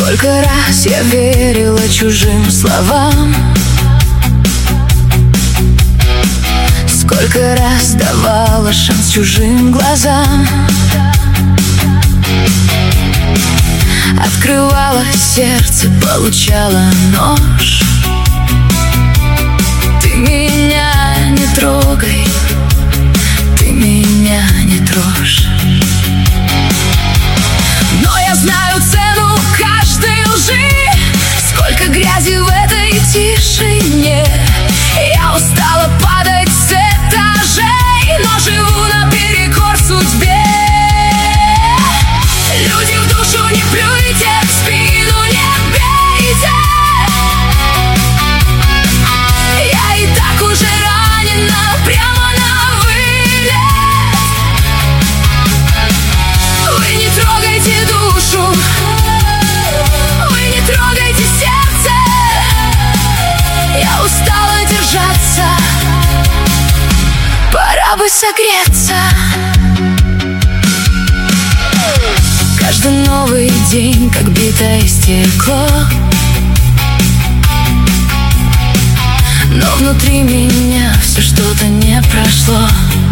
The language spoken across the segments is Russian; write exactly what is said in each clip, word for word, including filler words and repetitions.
Сколько раз я верила чужим словам, сколько раз давала шанс чужим глазам, открывала сердце, получала нож. Ты меня не трогай, ты меня не трожь. Но я знаю цену каждой лжи, сколько грязи в этой тишине. Я устала падать с этажей, но живу наперекор судьбе. Люди в душу не плюйте, в спину не бейте. Я и так уже ранена прямо на вылет. Вы не трогайте душу, вы не трогайте сердце. Я устала держаться, пора бы согреться. Каждый новый день, как битое стекло, но внутри меня все что-то не прошло.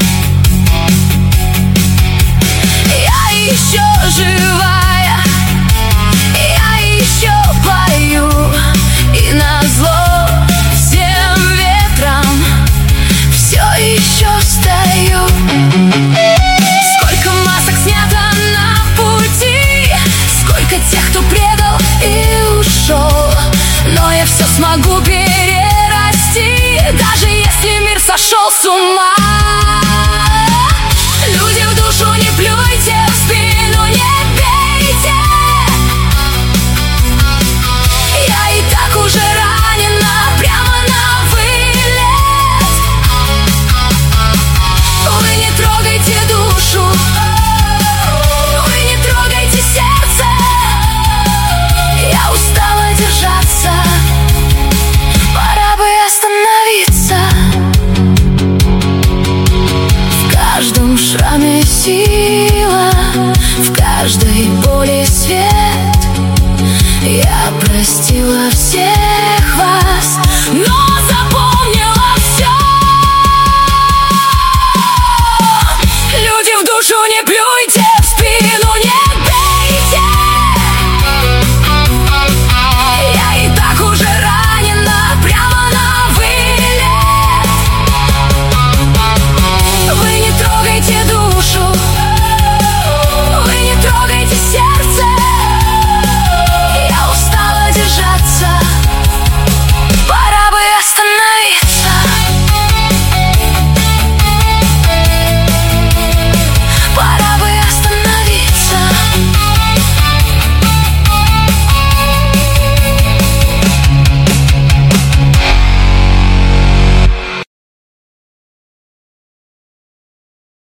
Я еще живая, я еще пою, и назло всем ветрам все еще стою. Сколько масок снято на пути, сколько тех, кто предал и ушел, но я все смогу перерасти, даже если мир сошел с ума. Люди в душу не плюйте, в спину не бейте. Я и так уже ранена прямо на вылет. Вы не трогайте душу, вы не трогайте сердце. Я устала держаться, пора бы остановиться. В каждом шраме сила, в каждой боли свет. Я простила всех.